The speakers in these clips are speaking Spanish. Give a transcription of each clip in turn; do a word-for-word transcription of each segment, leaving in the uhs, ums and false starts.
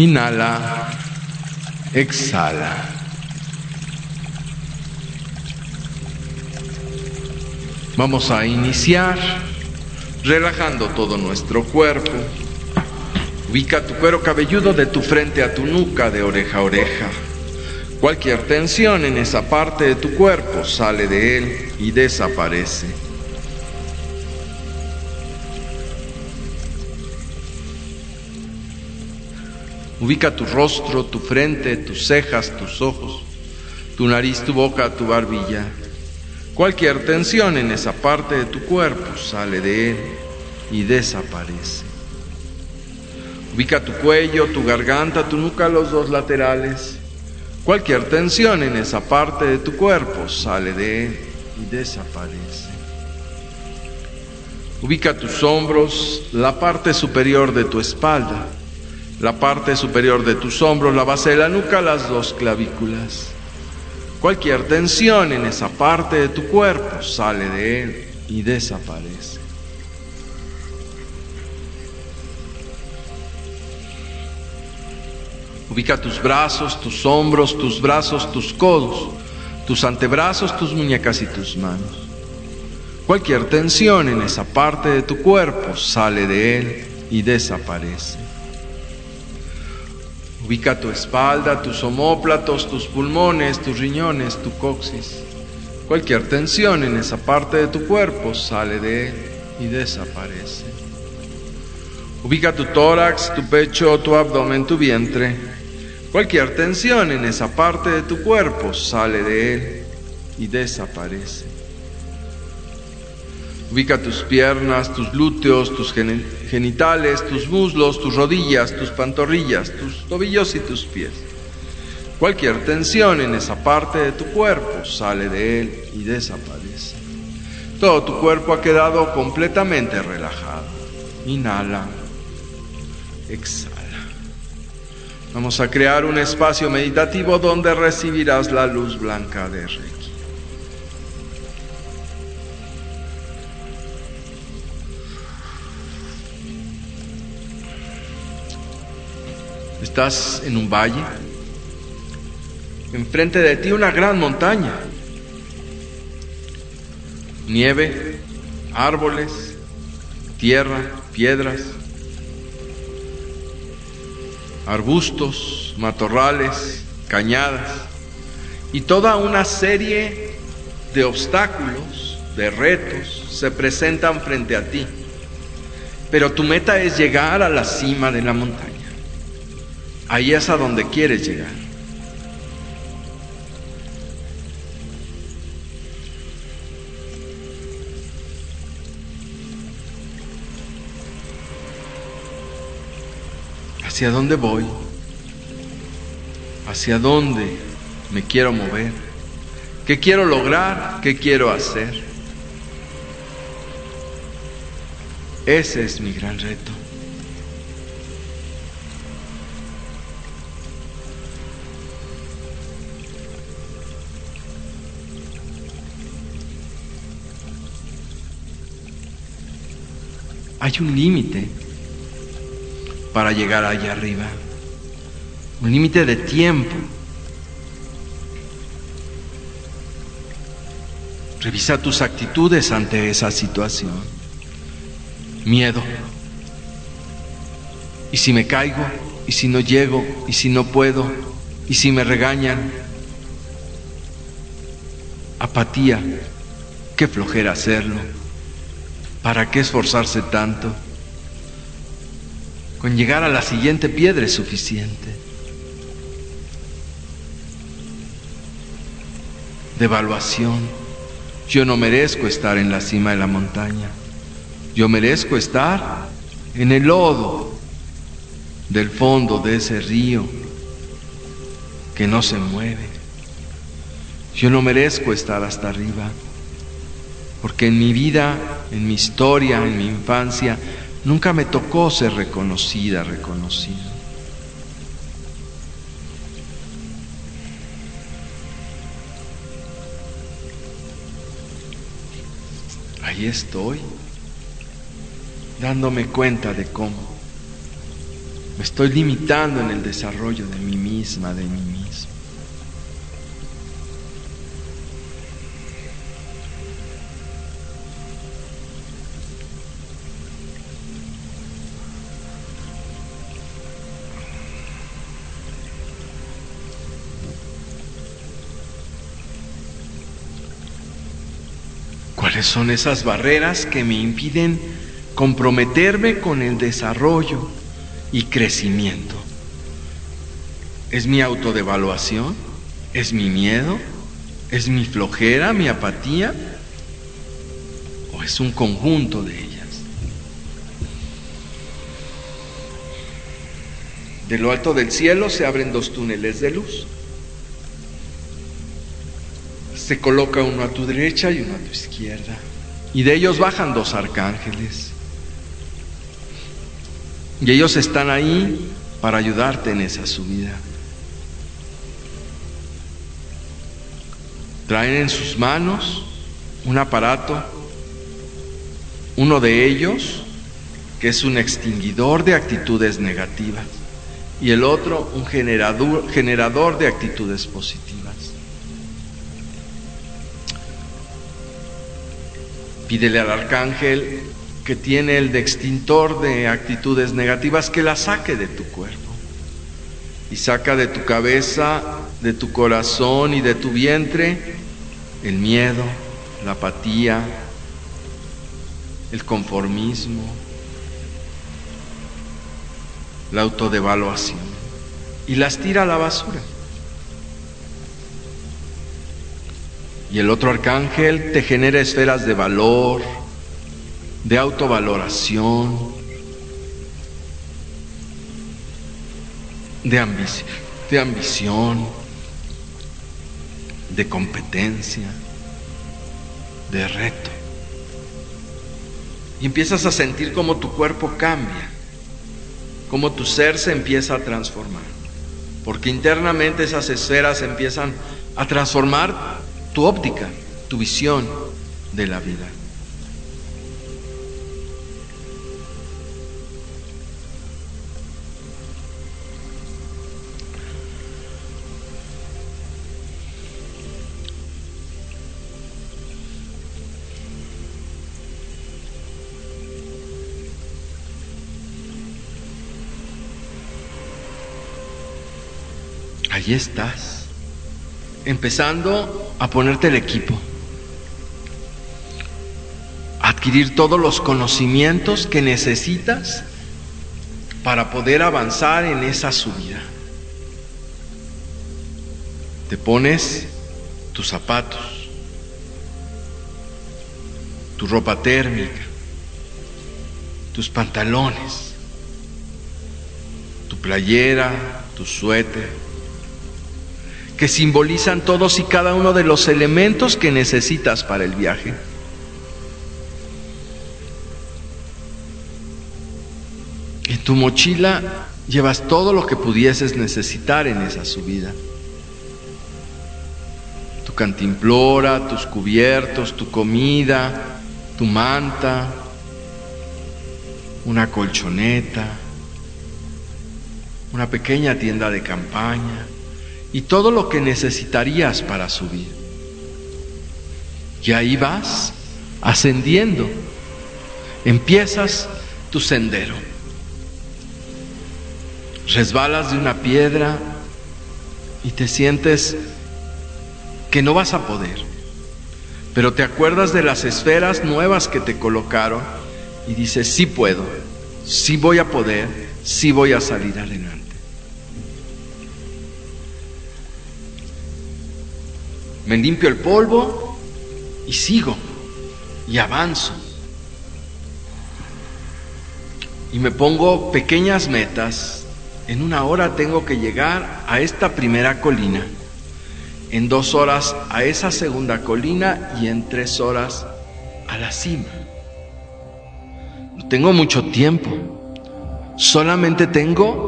Inhala, exhala. Vamos a iniciar relajando todo nuestro cuerpo. Ubica tu cuero cabelludo de tu frente a tu nuca, de oreja a oreja. Cualquier tensión en esa parte de tu cuerpo sale de él y desaparece. Ubica tu rostro, tu frente, tus cejas, tus ojos, tu nariz, tu boca, tu barbilla. Cualquier tensión en esa parte de tu cuerpo sale de él y desaparece. Ubica tu cuello, tu garganta, tu nuca, los dos laterales. Cualquier tensión en esa parte de tu cuerpo sale de él y desaparece. Ubica tus hombros, la parte superior de tu espalda, la parte superior de tus hombros, la base de la nuca, las dos clavículas. Cualquier tensión en esa parte de tu cuerpo sale de él y desaparece. Ubica tus brazos, tus hombros, tus brazos, tus codos, tus antebrazos, tus muñecas y tus manos. Cualquier tensión en esa parte de tu cuerpo sale de él y desaparece. Ubica tu espalda, tus omóplatos, tus pulmones, tus riñones, tu coxis. Cualquier tensión en esa parte de tu cuerpo sale de él y desaparece. Ubica tu tórax, tu pecho, tu abdomen, tu vientre. Cualquier tensión en esa parte de tu cuerpo sale de él y desaparece. Ubica tus piernas, tus glúteos, tus genitales, tus muslos, tus rodillas, tus pantorrillas, tus tobillos y tus pies. Cualquier tensión en esa parte de tu cuerpo sale de él y desaparece. Todo tu cuerpo ha quedado completamente relajado. Inhala, exhala. Vamos a crear un espacio meditativo donde recibirás la luz blanca de Reiki. Estás en un valle, enfrente de ti una gran montaña, nieve, árboles, tierra, piedras, arbustos, matorrales, cañadas y toda una serie de obstáculos, de retos se presentan frente a ti, pero tu meta es llegar a la cima de la montaña. Ahí es a donde quieres llegar. ¿Hacia dónde voy? ¿Hacia dónde me quiero mover? ¿Qué quiero lograr? ¿Qué quiero hacer? Ese es mi gran reto. Hay un límite para llegar allá arriba, un límite de tiempo. Revisa tus actitudes ante esa situación. Miedo. ¿Y si me caigo? ¿Y si no llego? ¿Y si no puedo? ¿Y si me regañan? Apatía. Qué flojera hacerlo. ¿Para qué esforzarse tanto? Con llegar a la siguiente piedra es suficiente. Devaluación. Yo no merezco estar en la cima de la montaña. Yo merezco estar en el lodo del fondo de ese río que no se mueve. Yo no merezco estar hasta arriba. Porque en mi vida, en mi historia, en mi infancia, nunca me tocó ser reconocida, reconocido. Ahí estoy, dándome cuenta de cómo. Me estoy limitando en el desarrollo de mí misma, de mí mismo. ¿Cuáles son esas barreras que me impiden comprometerme con el desarrollo y crecimiento? ¿Es mi autodevaluación? ¿Es mi miedo? ¿Es mi flojera, mi apatía? ¿O es un conjunto de ellas? De lo alto del cielo se abren dos túneles de luz. Se coloca uno a tu derecha y uno a tu izquierda. Y de ellos bajan dos arcángeles. Y ellos están ahí para ayudarte en esa subida. Traen en sus manos un aparato, uno de ellos, que es un extinguidor de actitudes negativas, y el otro, un generador, generador de actitudes positivas. Pídele al arcángel que tiene el de extintor de actitudes negativas que la saque de tu cuerpo y saca de tu cabeza, de tu corazón y de tu vientre el miedo, la apatía, el conformismo, la autodevaluación, y las tira a la basura. Y el otro arcángel te genera esferas de valor, de autovaloración, de ambición, de ambición, de competencia, de reto. Y empiezas a sentir cómo tu cuerpo cambia, cómo tu ser se empieza a transformar, porque internamente esas esferas empiezan a transformar tu óptica, tu visión de la vida. Allí estás, empezando a ponerte el equipo, a adquirir todos los conocimientos que necesitas para poder avanzar en esa subida. Te pones tus zapatos, tu ropa térmica, tus pantalones, tu playera, tu suéter, que simbolizan todos y cada uno de los elementos que necesitas para el viaje. En tu mochila llevas todo lo que pudieses necesitar en esa subida. Tu cantimplora, tus cubiertos, tu comida, tu manta, una colchoneta, una pequeña tienda de campaña, y todo lo que necesitarías para subir. Y ahí vas, ascendiendo. Empiezas tu sendero. Resbalas de una piedra y te sientes que no vas a poder. Pero te acuerdas de las esferas nuevas que te colocaron y dices, sí puedo, sí voy a poder, sí voy a salir adelante. Me limpio el polvo y sigo y avanzo. Y me pongo pequeñas metas. En una hora tengo que llegar a esta primera colina, en dos horas a esa segunda colina y en tres horas a la cima. No tengo mucho tiempo, solamente tengo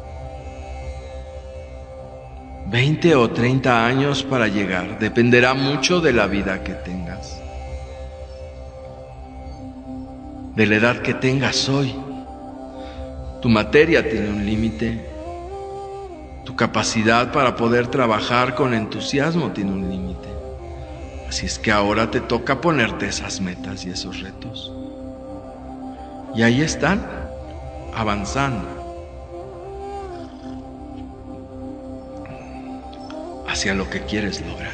veinte o treinta años para llegar. Dependerá mucho de la vida que tengas, de la edad que tengas hoy. Tu materia tiene un límite. Tu capacidad para poder trabajar con entusiasmo tiene un límite. Así es que ahora te toca ponerte esas metas y esos retos. Y ahí están, avanzando hacia lo que quieres lograr.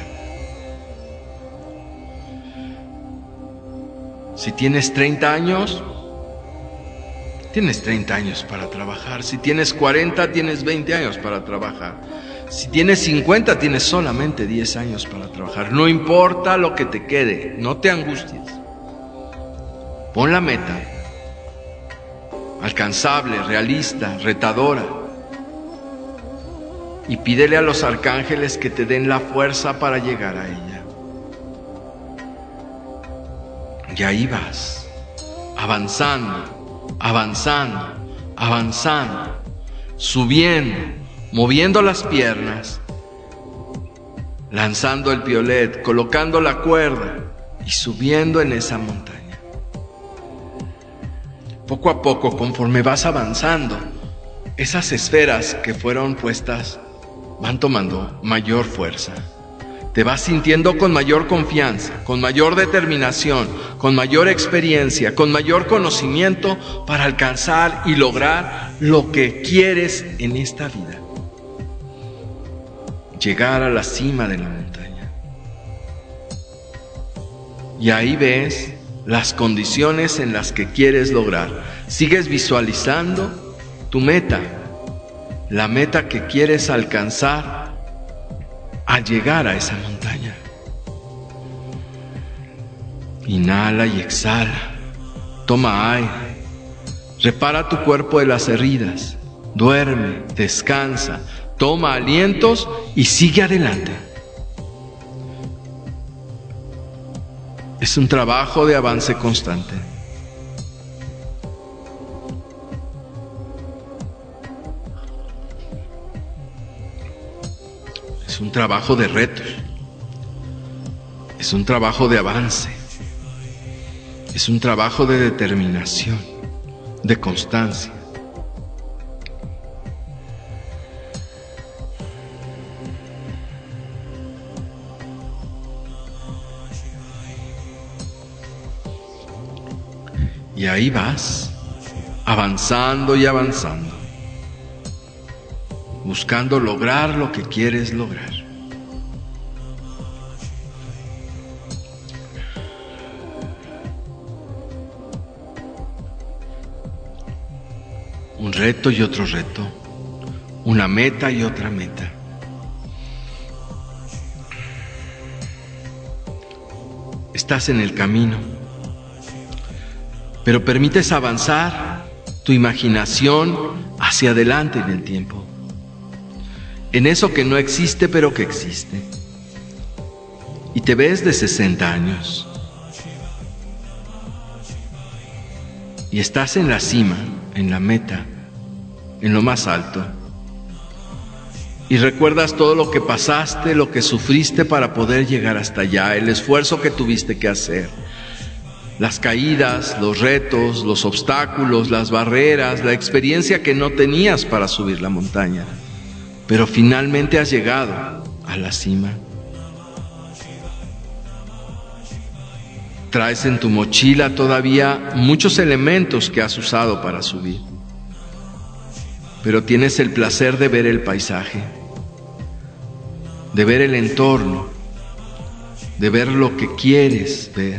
Si tienes treinta años, tienes treinta años para trabajar. Si tienes cuarenta, tienes veinte años para trabajar. Si tienes cincuenta, tienes solamente diez años para trabajar. No importa lo que te quede, no te angusties. Pon la meta, alcanzable, realista, retadora, y pídele a los arcángeles que te den la fuerza para llegar a ella. Y ahí vas, avanzando, avanzando, avanzando, subiendo, moviendo las piernas, lanzando el piolet, colocando la cuerda y subiendo en esa montaña. Poco a poco, conforme vas avanzando, esas esferas que fueron puestas van tomando mayor fuerza. Te vas sintiendo con mayor confianza, con mayor determinación, con mayor experiencia, con mayor conocimiento para alcanzar y lograr lo que quieres en esta vida. Llegar a la cima de la montaña. Y ahí ves las condiciones en las que quieres lograr. Sigues visualizando tu meta, la meta que quieres alcanzar al llegar a esa montaña. Inhala y exhala. Toma aire. Repara tu cuerpo de las heridas. Duerme, descansa, toma alientos y sigue adelante. Es un trabajo de avance constante. Es un trabajo de retos. Es un trabajo de avance. Es un trabajo de determinación, de constancia. Y ahí vas, avanzando y avanzando, buscando lograr lo que quieres lograr. Un reto y otro reto, una meta y otra meta. Estás en el camino, pero permites avanzar tu imaginación hacia adelante en el tiempo, en eso que no existe pero que existe. Y te ves de sesenta años y estás en la cima, en la meta, en lo más alto, y recuerdas todo lo que pasaste, lo que sufriste para poder llegar hasta allá, el esfuerzo que tuviste que hacer, las caídas, los retos, los obstáculos, las barreras, la experiencia que no tenías para subir la montaña, pero finalmente has llegado a la cima. Traes en tu mochila todavía muchos elementos que has usado para subir, pero tienes el placer de ver el paisaje, de ver el entorno, de ver lo que quieres ver.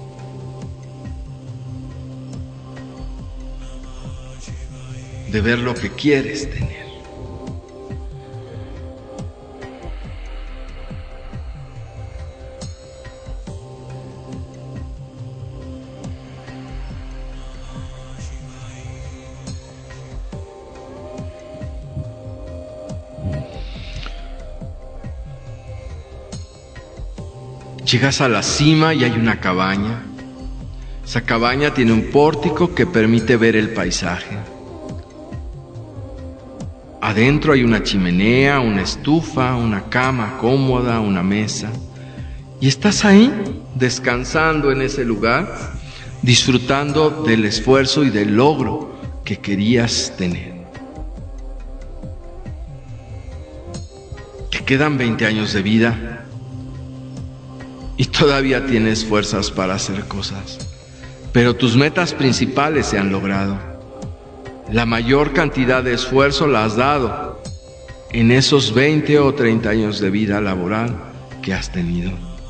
De ver lo que quieres tener. Llegas a la cima y hay una cabaña. Esa cabaña tiene un pórtico que permite ver el paisaje. Adentro hay una chimenea, una estufa, una cama cómoda, una mesa. Y estás ahí, descansando en ese lugar, disfrutando del esfuerzo y del logro que querías tener. Te quedan veinte años de vida y todavía tienes fuerzas para hacer cosas, pero tus metas principales se han logrado. La mayor cantidad de esfuerzo la has dado en esos veinte o treinta años de vida laboral que has tenido.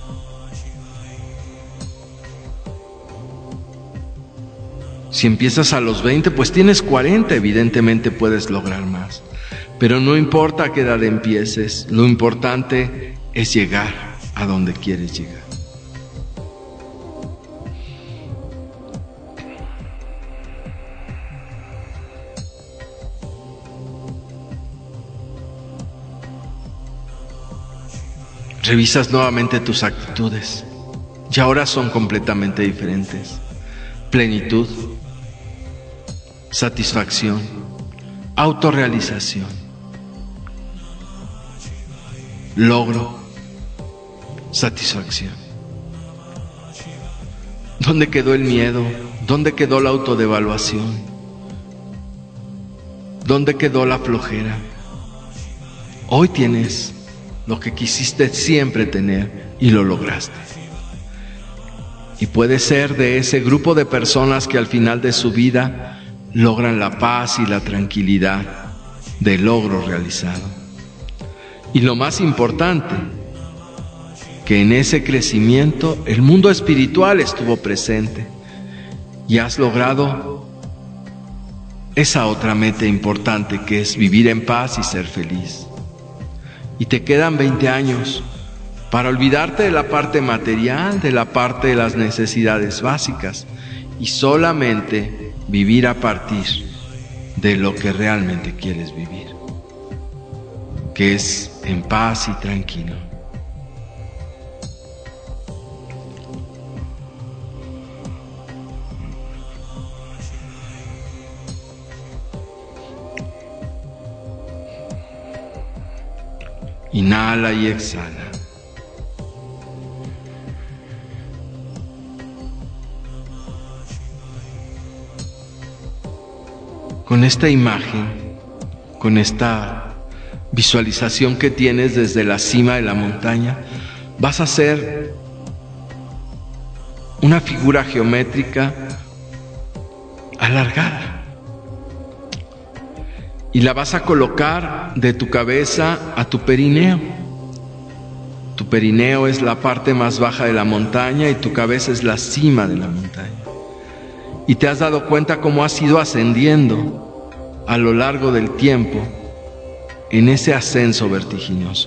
Si empiezas a los veinte, pues tienes cuarenta, evidentemente puedes lograr más. Pero no importa a qué edad empieces, lo importante es llegar a donde quieres llegar. Revisas nuevamente tus actitudes y ahora son completamente diferentes. Plenitud, satisfacción, autorrealización, logro, satisfacción. ¿Dónde quedó el miedo? ¿Dónde quedó la autodevaluación? ¿Dónde quedó la flojera? Hoy tienes lo que quisiste siempre tener y lo lograste. Y puede ser de ese grupo de personas que al final de su vida logran la paz y la tranquilidad del logro realizado. Y lo más importante, que en ese crecimiento el mundo espiritual estuvo presente y has logrado esa otra meta importante que es vivir en paz y ser feliz. Y te quedan veinte años para olvidarte de la parte material, de la parte de las necesidades básicas y solamente vivir a partir de lo que realmente quieres vivir, que es en paz y tranquilo. Inhala y exhala. Con esta imagen, con esta visualización que tienes desde la cima de la montaña, vas a hacer una figura geométrica alargada y la vas a colocar de tu cabeza a tu perineo. Tu perineo es la parte más baja de la montaña y tu cabeza es la cima de la montaña. Y te has dado cuenta cómo has ido ascendiendo a lo largo del tiempo en ese ascenso vertiginoso.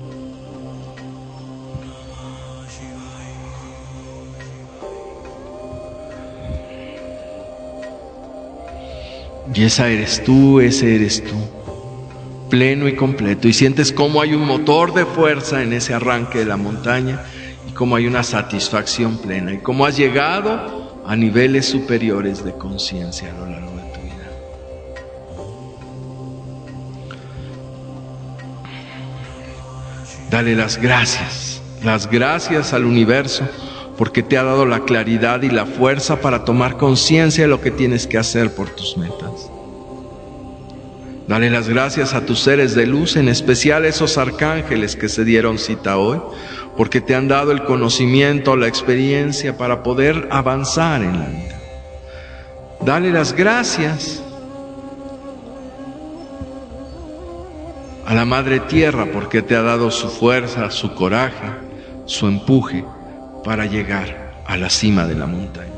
Y esa eres tú, ese eres tú, pleno y completo. Y sientes cómo hay un motor de fuerza en ese arranque de la montaña y cómo hay una satisfacción plena y cómo has llegado a niveles superiores de conciencia a lo largo de tu vida. Dale las gracias, las gracias al universo porque te ha dado la claridad y la fuerza para tomar conciencia de lo que tienes que hacer por tus metas. Dale las gracias a tus seres de luz, en especial esos arcángeles que se dieron cita hoy, porque te han dado el conocimiento, la experiencia para poder avanzar en la vida. Dale las gracias a la Madre Tierra porque te ha dado su fuerza, su coraje, su empuje para llegar a la cima de la montaña.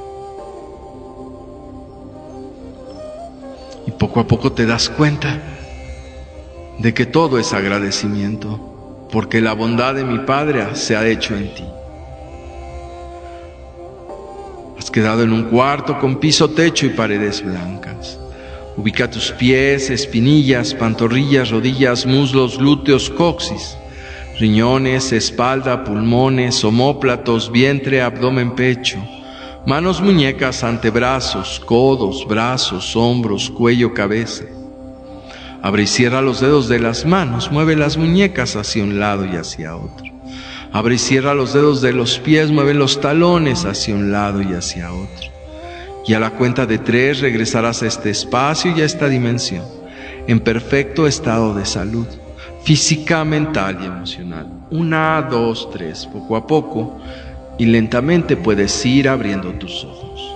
Y poco a poco te das cuenta de que todo es agradecimiento, porque la bondad de mi Padre se ha hecho en ti. Has quedado en un cuarto con piso, techo y paredes blancas. Ubica tus pies, espinillas, pantorrillas, rodillas, muslos, glúteos, coxis, riñones, espalda, pulmones, omóplatos, vientre, abdomen, pecho, manos, muñecas, antebrazos, codos, brazos, hombros, cuello, cabeza. Abre y cierra los dedos de las manos, mueve las muñecas hacia un lado y hacia otro. Abre y cierra los dedos de los pies, mueve los talones hacia un lado y hacia otro. Y a la cuenta de tres regresarás a este espacio y a esta dimensión, en perfecto estado de salud, física, mental y emocional. Una, dos, tres, poco a poco, y lentamente puedes ir abriendo tus ojos.